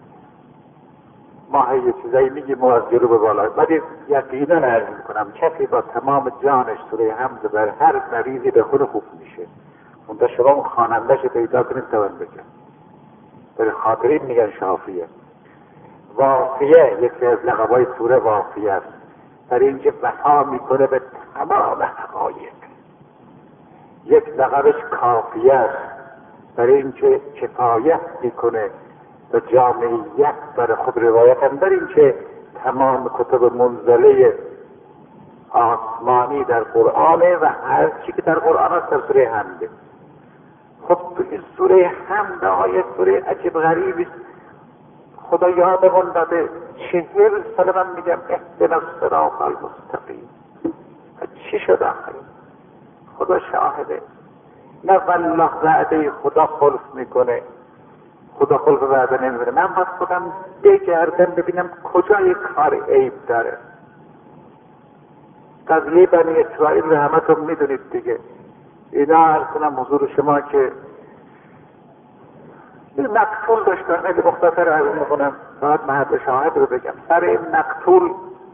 ما یه چیزایی میگیم و از جلو به بالا، ولی یقینا عرض میکنم کسی با تمام جانش سوره حمد بر هر مریضی به خود خوب میشه. اونجا شما اون خواننده‌ش پیدا کنید توان بگم، برای خاطر این میگن شافیه. وافیه یکی از لقبای سوره وافیه است، برای اینکه وفا میکنه به تمام حقایق. یک لقبش کافیه است، برای اینکه کفایت میکنه به جامعیت برای خود. روایت هم در اینکه تمام کتب منزله آسمانی در قرآنه و هر چی که در قرآن است در سوره حمده. خب تو این سوره حمد آیه سوره عجب غریبی خدا یادمون داده. چهل سال من میگم اهدنا الصراط المستقیم. چی شد آخر؟ خدا شاهده. نه والله وعده خدا خلف میکنه، خدا خلف وعده نمیکنه. من باید خودم بگردم ببینم کجای کار عیب داره. قضیه بنی اسرائیل رو همتون میدونید دیگه. اینا عرض کنم حضور شما که این مقتول داشتن، خیلی مختصر عرض میکنم باید محل شاهد رو بگم. سر این مقتول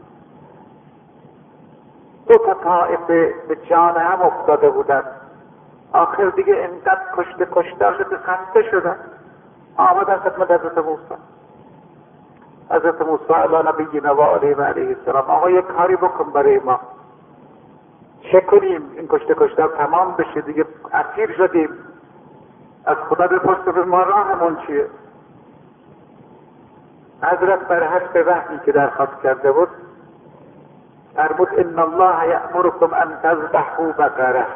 دو تا طائفه به جان هم افتاده بودن. آخر دیگه اینقدر کشته کشته شده خسته شدن، آمدن خدمت حضرت موسی. حضرت موسی علی نبینا و علیه و علیه السلام، آقا یک کاری بکن برای ما، چه کنیم این کشته کشته تمام بشه دیگه، اسیر شدیم، از خدا بپرس به ما راهمون چیه. حضرت بر حسب وحی که درخواست کرده بود فرمود ان الله یأمرکم ان تذبحوا بقره.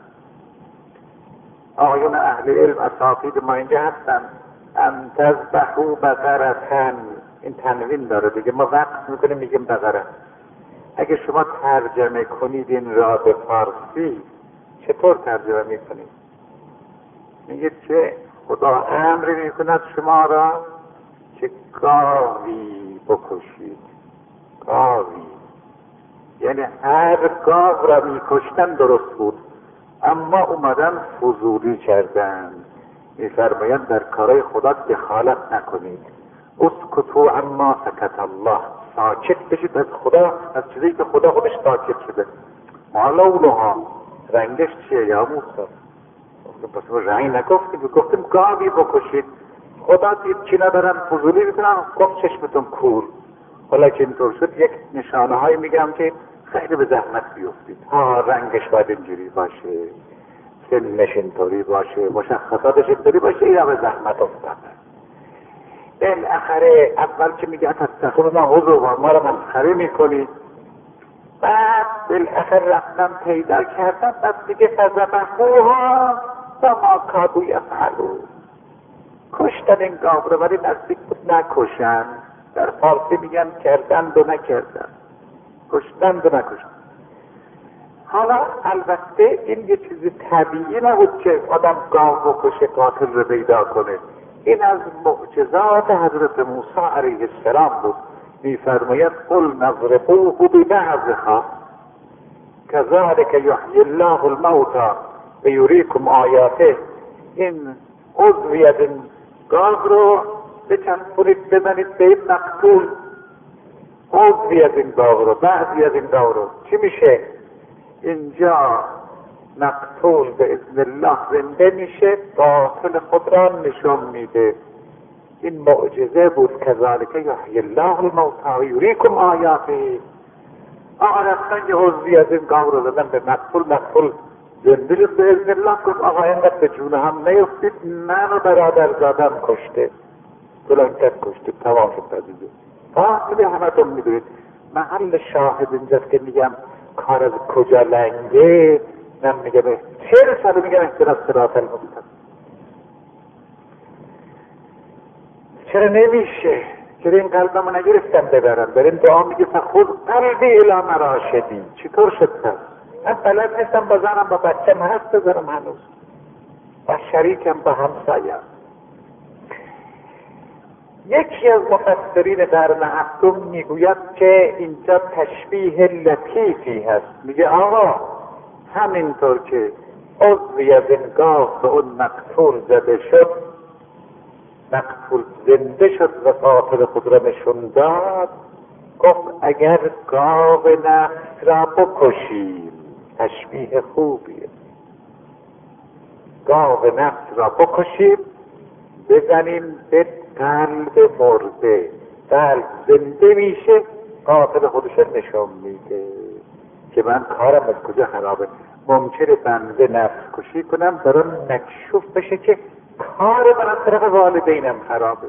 آقایون اهل علم اساتید ما اینجا هستن. ان تذبحوا بقرة، این تنوین داره دیگه، ما وقت میکنیم میگیم بقره. اگه شما ترجمه کنید این را به فارسی چطور ترجمه میکنید؟ میگید که خدا امر میکند شما را که گاوی بکشید. گاوی یعنی هر گاو را میکشتن درست بود، اما اومدن فضولی کردن. میفرمایند در کارهای خدا دخالت نکنید. اسکتوا عما سکت الله، ساکت بشید از خدا، از چیزی که خدا خودش ساکت شده. ما لونها، رنگش چیه یا موسی؟ پس ما رنگ نگفتیم، گفتیم گاوی بکشید. خدا دید چی ندارن فضولی میکنن، گفت چشمتون کور. حالا که اینطور شد یک نشانه هایی میگم که خیلی به زحمت بیفتید. ها رنگش باید اینجوری باشه، سنش اینطوری باشه، مشخصاتش اینطوری باشه، اینا به زحمت افتاد. بالاخره اول که میگه اتستخدمون حضور ما رو مسخره میکنی، بعد بالاخره رفتم پیدا کردم، بعد دیگه فذبحوها و ما کادوا یفعلون، کشتن این گاو رو، ولی نزدیک بود نکشن. در فارسی میگن کردند و نکردن، کشتند و نکشتن. حالا البته این یه چیز طبیعی نبود که آدم گاو بکشه قاتل رو پیدا کنه. این از معجزات حضرت موسی علیه السلام بود. میفرماید قل نضربوه ببعضها کذلک یحیی الله الموتی و یریکم آیاته. این عضوی از این گاو رو بچسبونید بزنید به این مقتول، عضوی از این گاو رو، بعضی از این گاو رو. چی میشه؟ اینجا مقتول به اذن الله زنده میشه، قاتل خود را نشون میده. این معجزه بود. کذالک یحیی الله الموتی و یریکم آیاته. آقا رفتن یه حضوی از این گاو رو دادن به مقتول. مقتول زنده شد به اذن الله. گفت آقا اینقدر به جون هم نیفتید، من و برادر زادم کشته، فلانکت کشته، تمام شد عزیزه. آه اینه همه تون میدونید. محل شاهد اینجاست که میگم کار از کجا لنگه. من میگم چهل ساله میگم اختلاف صراط المستقیم. چرا نمیشه؟ چرا این قلبمو نگرفتم ببرم؟ بریم دعا میگه فخذ قلبی الی مراشدی. چطور شد پس؟ من بلد نیستم با زنم با بچم حرف بزنم هنوز، با شریکم با همسایم. یکی از مفسرین قرن هفتم میگوید که اینجا تشبیه لطیفی هست. میگه آقا همینطور که عضوی از این گاو به اون مقتول زده شد، مقتول زنده شد و قاتل خود را نشون داد، گفت اگر گاو نفس را بکشیم، تشبیه خوبیه، گاو نفس را بکشیم بزنیم به قلب مرده، قلب زنده میشه، قاتل خودش نشون میده که من کارم از کجا خرابه. ممکنه بنده نفس کشی کنم برام مکشوف بشه که کار من از طرف والدینم خرابه،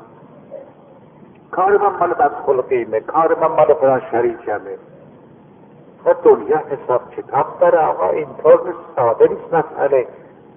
کار من مال بدخلقیمه، کار من مال فلان شریکمه. و دنیا حساب کتاب داره آقا، اینطور نیست، ساده نیست مسئله.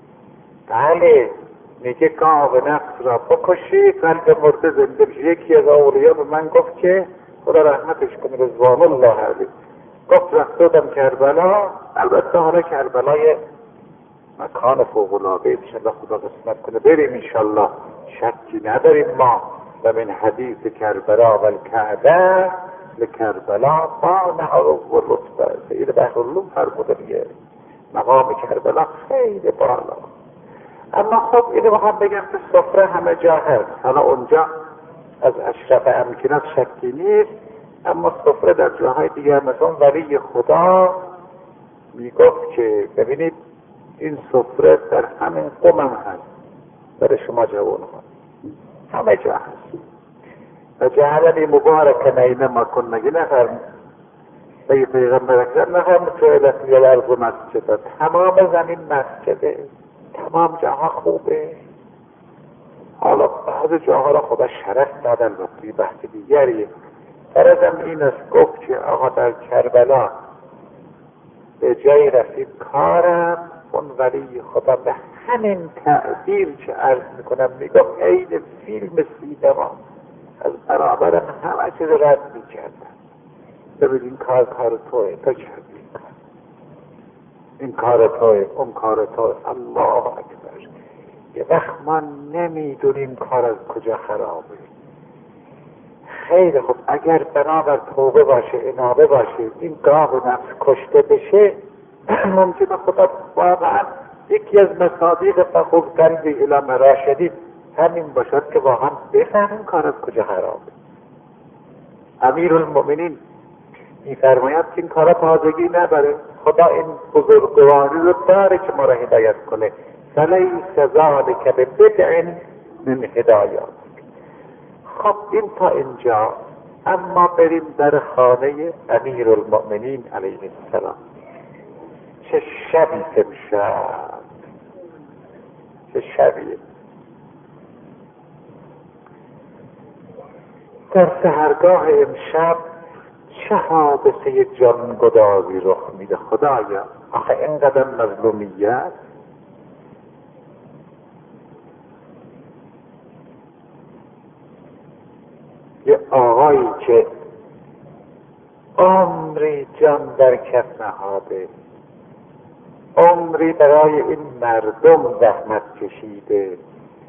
بله میگه گاو نفس را بکشی قلب مرده زنده بشه. یکی از اولیا به من گفت که خدا رحمتش کنه رضوان الله علیه، گفت رفتم کربلا. البته حالا کربلای مکان فوق العاده انشالله خدا قسمت کنه بریم انشالله، شکی نداریم ما. و من حدیث کربلا و الکعبه لکربلا با نهار و رتبه. سید بحرالعلوم فرموده میگه مقام کربلا خیلی بالا. اما خب اینو بخوام بگم که سفره همه جا هست. حالا اونجا از اشرف امکنات شکی نیست، اما سفره در جاهای دیگر مثلا ولی خدا میگفت که ببینید این سفره در همین قم هم هست، برای شما جوان ها همه جا هست. و جعلنی مبارکن اینما کن، مگه نفرم بگه پیغمبر اکرم نفرم تویلت یا لرز و مسجد، تمام زمین مسجده، تمام جاها خوبه. حالا بعض جاها را خدا شرف دادن و توی بحث دیگریه. فرضم این است گفت که آقا در کربلا به جای رسید کارم، اون ولی خدا به همین تعبیر که عرض میکنم میگم عین فیلم سینما از برابرم همه چیز رد میکردن. ببین این کار کار توه، تو کردی این کار، این کار توه، اون کار توه. الله اکبر. یه وقت ما نمیدونیم کار از کجا خرابه. خیلی خوب اگر بنابر توبه باشه، انابه باشه، این گاه نفس کشته بشه، ممکنه خدا واقعا یکی از مصادیق فخذ قلبی الی مراشدی همین باشد که واقعا بفهمیم کار از کجا خرابه. امیرالمؤمنین میفرماید که این کارا تازگی نداره، خدا این بزرگواری رو داره که ما را هدایت کنه. فلیس ذلک ببدع من هدایات. خب این تا اینجا. اما بریم در خانه امیرالمؤمنین علیه السلام. چه شبی امشب، چه شبیه. در سحرگاه امشب چه حادثه جانگدازی رخ میده خدایا. آخه اینقدر مظلومیت. یه آقایی که عمری جان در کف نهاده، عمری برای این مردم زحمت کشیده،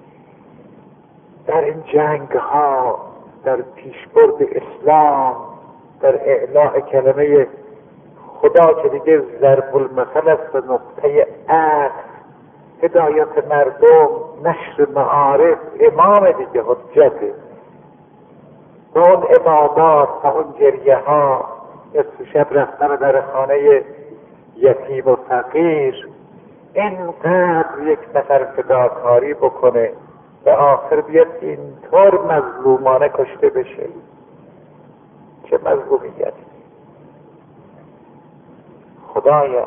در این جنگ ها، در پیشبرد اسلام، در اعلاء کلمه خدا که دیگه ضرب المثل است و نقطه عطف، هدایت مردم، نشر معارف، امام دیگه حجته. و اون عبادات و اون گریه ها، نصف شب رفتن در خانه یتیم و فقیر، اینقدر یک نفر فداکاری بکنه و آخر بیاد اینطور مظلومانه کشته بشه. چه مظلومیتی. خدایا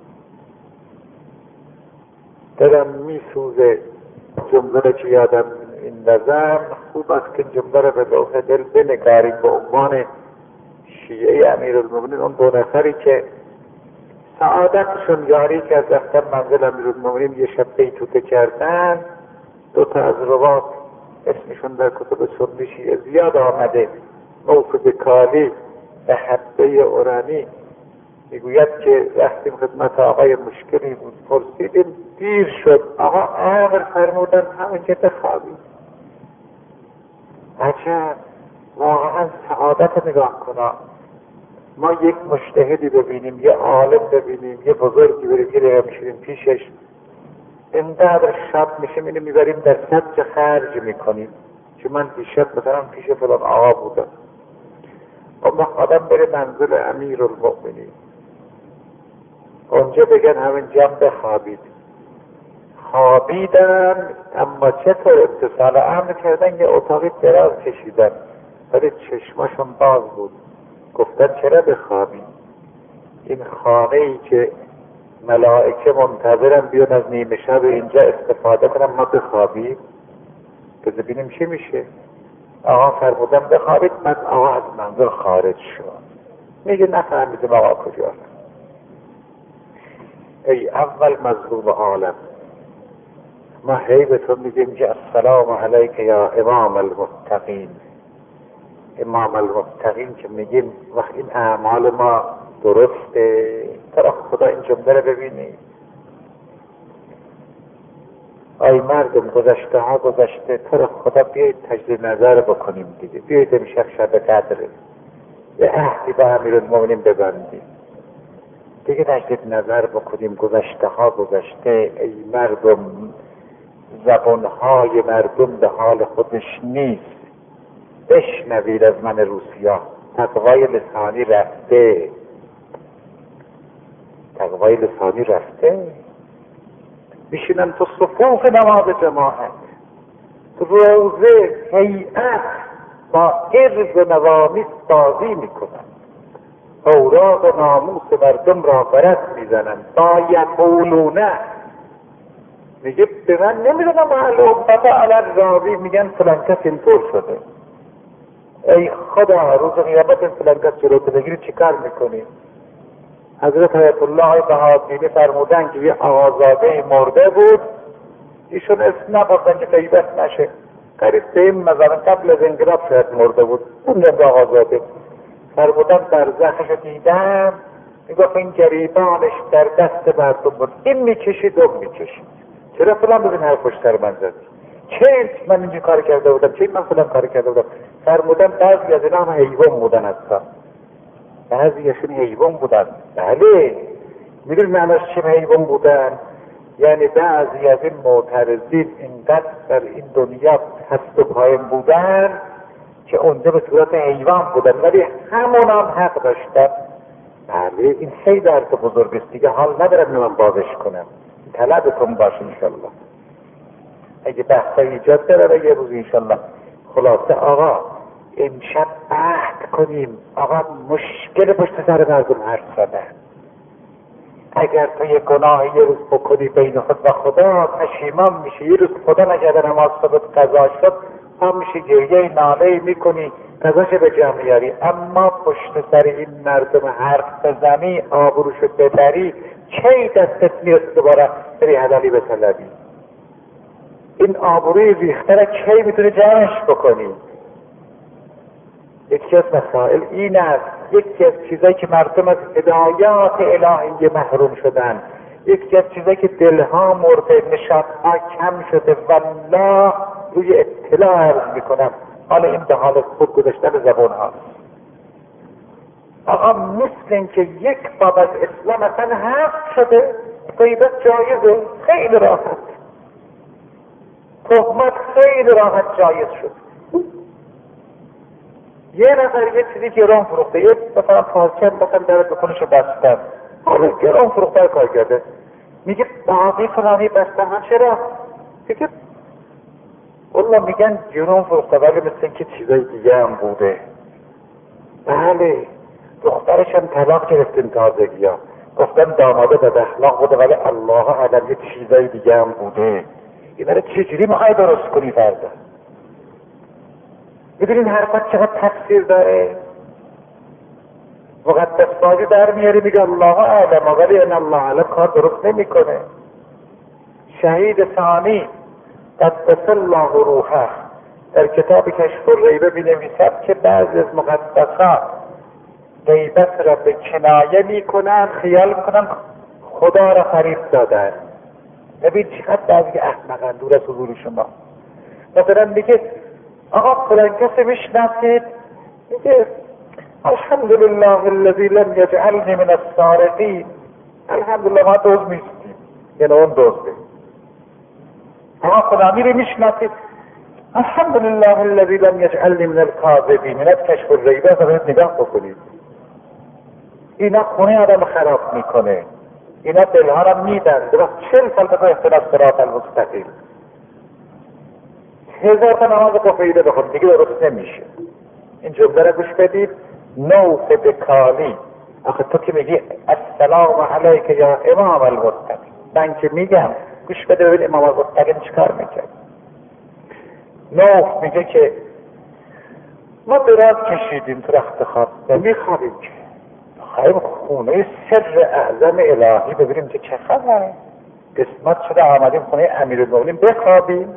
دلم میسوزه. جمله که یادم این نظم خوب است که جمله رو به لوح دل بنگاریم به عنوان شیعه امیرالمومنین، اون دو نفری که سعادتشون یاری که از رفتن منزل امیرالمومنین یه شب بیتوته کردن. دو تا از روات اسمشون در کتب سنی شیعه زیاد آمده. موفد کالی و حبه اورانی میگوید که رفتیم خدمت آقای مشکلی بود، پرسیدیم دیر شد، آقا امر فرمودن همونجا بخوابید. عجب، واقعا سعادت نگاه کنا. ما یک مجتهدی ببینیم، یه عالم ببینیم، یه بزرگی بریم یه دقیقه میشینیم پیشش، اینقدر شب میشه اینو میبریم در سبز خرج میکنیم که من دیشب مثلا پیش فلان آقا بودم. اما آدم بره منزل امیرالمؤمنین اونجا بگن همینجا بخوابید. خوابیدن اما چطور اتصال امر کردن؟ یه اتاقی دراز کشیدن ولی چشماشون باز بود. گفتن چرا بخوابید؟ این خانه ای که ملائکه منتظرن بیان از نیمه شب اینجا استفاده کنن، ما بخوابیم؟ بذار ببینیم چی میشه. آقا فرمودن بخوابید. من آقا از منزل خارج شد. میگه نفهمیدم آقا کجاست. ای اول مظلوم عالم، ما هی به تو میگیم که السلام علیک یا امام المتقین. امام المتقین که میگیم وقت این اعمال ما درسته؟ طرف خدا این جمله رو ببینی. ای مردم گذشته ها گذشته، طرف خدا بیایید تجدید نظر بکنیم دیگه. بیایید امشب شب قدره یه عهدی با امیرالمومنین ببندیم دیگه، تجدید نظر بکنیم. گذشته ها گذشته. ای مردم، زبانهای مردم به حال خودش نیست. بشنوید از من روسیا، تقوای لسانی رفته. تقوای لسانی رفته. میشینن تو صفوف نماز جماعت، تو روزه هیئت با عرض و نوامیس بازی میکنن، اوراق ناموس مردم را برد میزنن. با یقولونه میگه به من نمیدونم معلوم بابا علر راوی میگن فلان کس اینطور شده. ای خدا روز قیامت این فلان کس جلوت بگیری چی کار میکنی؟ حضرت آیت الله بهادینی فرمودن که یه آقازاده مرده بود، ایشون اسم نبردن که غیبت نشه. قریب به این مزارن قبل از انقلاب شاید مرده بود. اون نبود آقازاده. فرمودن برزخش دیدم، میگفت این گریبانش در دست مردم بود، این میکشید و میکشید. چرا فلان بزن حرفش سر من زد؟ چه من اینجا کار کرده بودم؟ چه من فلان کار کرده بودم؟ فرمودن بعضی از اینا هم حیوان بودن اصلا. بعضی اشون حیوان بودن. بله میدونی معناش چه حیوان بودن؟ یعنی بعضی از این معترضین اینقدر در این دنیا هست و قایم بودن که اونجا به صورت حیوان بودن ولی همون هم حق داشتن. بله این خیلی درد بزرگ است دیگه، حال ندارم من بازش کنم. طلبتون باشه انشالله. اگه بحثا ایجاد داره یه روز انشالله. خلاصه آقا امشب عهد کنیم. آقا مشکل پشت سر مردم حرف زدن. اگر تو یه گناه یه روز بکنی بین خود و خدا پشیمان میشه. یه روز خدا نگرده نماز صبح قضا شد هم میشه گریه ناله میکنی قضاش به جمع میاری. اما پشت سر این مردم حرف بزنی آبروشو ببری کی دستت میرسه دوباره بری حلالی بطلبی؟ این آبروی ریخته را کی میتونی جمعش بکنی؟ یکی از مسائل این است. یکی از چیزایی که مردم از هدایات الهی محروم شدن، یکی از چیزایی که دلها مرده، نشاطها کم شده. والله روی اطلاع عرض میکنم حالا این به حال خود گذاشتن زبان ها. آقا مثل این که یک باب از اسلام اصلا حق شده، غیبت جایزه، خیلی راحت. تهمت خیلی راحت جایز شد. یه نفر یه چیزی گران فروخته، یه مثلا پارچه مثلا در دکانشو بستن، حالا گران فروخته کار کرده، میگه باقی فلانی بستن. ها چرا؟ میگه والله میگن گران فروخته ولی مثل این که چیزای دیگه هم بوده. بله دخترش هم طلاق گرفتیم تازگی ها. گفتن داماده به اخلاق بوده ولی الله اعلم یه چیزای دیگه هم بوده. اینا رو چجوری میخوای درست کنی فردا؟ میدونین حرفت چقدر تفسیر داره؟ مقدس بازی در میاری میگه الله اعلم ولی ان الله اعلم کار درست نمیکنه. شهید ثانی قدس الله روحه در کتاب کشف الریبه بنویسد که بعضی از مقدسات غیبت را به کنایه میکنن، خیال میکنن خدا را فریب دادن. ببین چقدر بعضی احمقن دور از حضور شما. مثلا میگه آقا فلان کسی میشناسید؟ میگه الحمدلله الذی لم یجعلنی من السارقین. الحمدلله ما دوز نیستیم، یعنی اون دوزده. آقا فلانی رو میشناسید؟ الحمدلله الذی لم یجعلنی من الکاذبین. اینا کشف الریبه رو باید نگاه بکنید. اینا خونه آدم خراب میکنه، اینا دلها را میدن. درست چل سال بخواه اختلاف صراط المستقیم، هزار تا نماز قفیله بخون دیگه درست نمیشه. این جمله را گوش بدید. نوف بکالی. آخه تو که میگی السلام علیک یا امام المتقین، من که میگم گوش بده ببین امام المتقین چیکار میکرد. نوف میگه که ما دراز کشیدیم تو رخت خواب نمیخوابیم که خواهیم خونه سر اعظم الهی ببینیم که چه خبره. قسمت شده آمدیم خونه امیرالمومنین بخوابیم.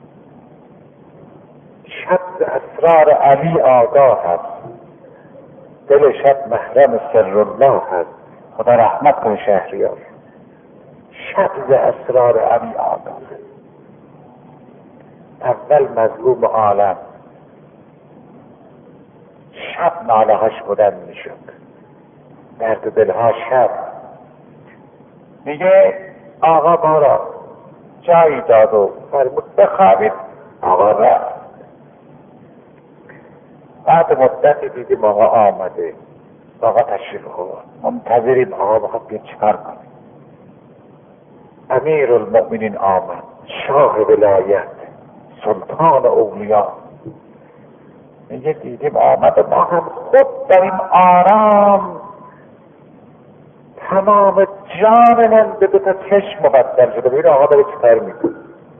شب اسرار علی آگاه هست، دل شب محرم سر الله هست. خدا رحمت کنه شهریار. شب اسرار علی آگاه هست. اول مظلوم عالم شب نالهاش بودن میشد، درد دلها شب. میگه آقا ما را جایی داد و فرمود بخوابید. آقا رفت. بعد مدتی دیدیم آقا آمده. آقا تشریف آورد. منتظریم آقا بخواد بیاد چکار کنه. امیر المؤمنین آمد، شاه ولایت، سلطان اولیاء. میگه دیدیم آمد و ما هم خود داریم آرام، تمام جان من به دو تا چشم مبدل شده. ببین آقا داره چیکار میکنه.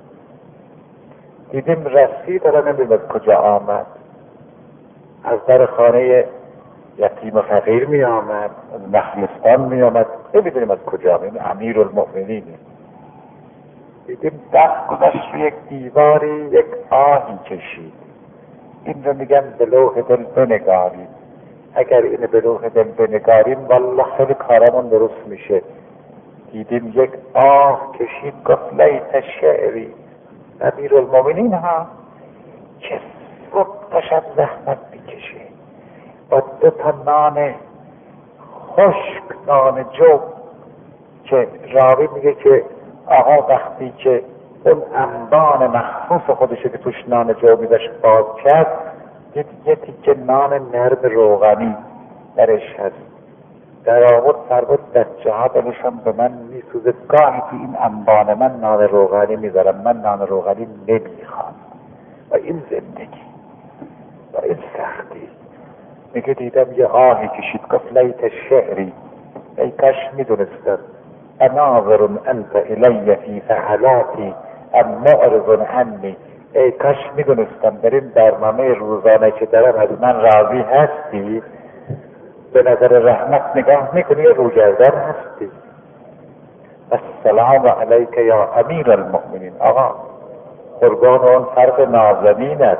دیدیم رسید داره نمیدونم از کجا آمد. از در خانه یتیم و فقیر می آمد، از مخلصان می آمد، نمیدونیم از کجا آمد. امیر المؤمنینه. دیدیم دست گذاشت روی یک دیواری یک آهی کشید. این رو میگم به لوح دل بنگارید. اگر این به لوح دل بنگاریم والله خیلی کارمون درست میشه. دیدیم یک آه کشید گفت لیت شعری. امیر المؤمنین ها که صبح تا شب زحمت میکشه با دو تا نان خشک، نان جو، که راوی میگه که آقا وقتی که اون انبان مخصوص خودشه که توش نان جو میداشت باز کرد، دید یه تیکه نان نرم روغنی درش هست. در آورد فرمود بچه‌ها دلشون به من میسوزه، گاهی تو این انبان من نان روغنی میذارم، من نان روغنی نمیخوام. و این زندگی و این سختی. میگه دیدم یه آهی کشید گفت لیت شعری. ای کاش میدونستم اناظر انت الی فی فعلاتی ام معرض عنی. ای کاش میدونستم در این برنامه روزانه که دارم از من راضی هستی، به نظر رحمت نگاه میکنی روگردان هستی. السلام علیک یا امیر المؤمنین. آقا قربان اون فرق نازنینت.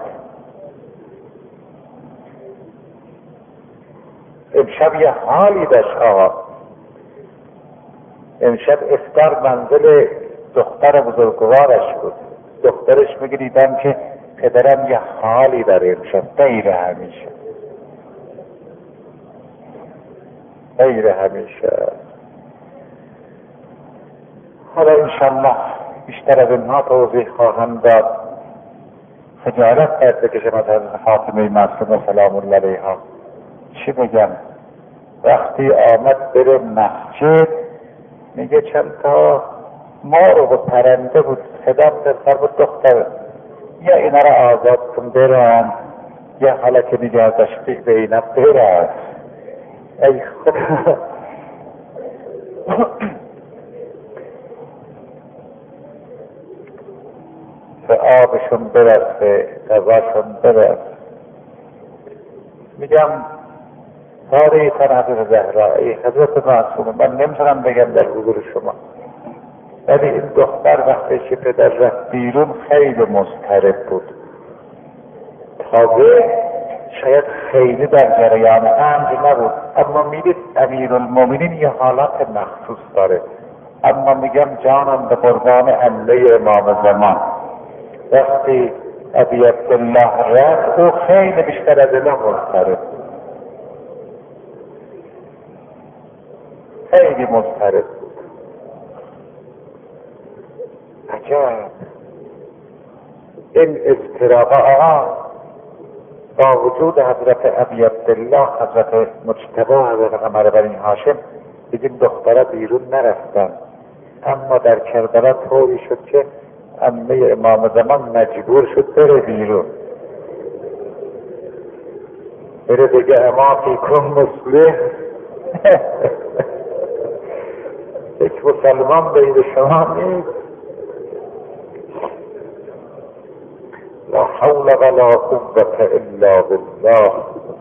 امشب یه حالی داشت آقا. امشب افطار منزل دختر بزرگوارش بود. دخترش میگه دیدم که پدرم یه حالی داره امشب غیر همیشه، غیر همیشه. حالا انشالله بیشتر از اینها توضیح خواهم داد. خجالت باید بکشم از حضرت فاطمه معصومه سلام الله علیها. چی بگم؟ وقتی آمد بره مسجد میگه چند تا مار و پرنده بود صدا در بود دختر یا اینا را آزاد کن برن، یا حالا که نگه داشتی به اینا برن. ای خدا به آبشون برسه، غذاشون برسه. میگم تاریخ حضرت زهرا، ای حضرت معصومه، من نمیتونم بگم در حضور شما، ولی این دختر وقتی که پدر رفت بیرون خیلی مضطرب بود. تازه شاید خیلی در جریان امر نبود، اما میدید امیرالمومنین یه حالات مخصوص داره. اما میگم جانم به قربان عمه امام زمان، وقتی ابی عبدالله رفت او خیلی بیشتر از اینا مضطرب بود، خیلی مضطرب بود. عجب این اضطراب. آقا با وجود حضرت ابی عبدالله، حضرت مجتبی، حضرت قمر بنی هاشم، دیدیم دخترها بیرون نرفتن، اما در کربلا طوری شد که عمه امام زمان مجبور شد بره بیرون، بره بگه اما فیکم مسلم. یک مسلمان بین شما نیست. لا حول ولا قوة الا بالله.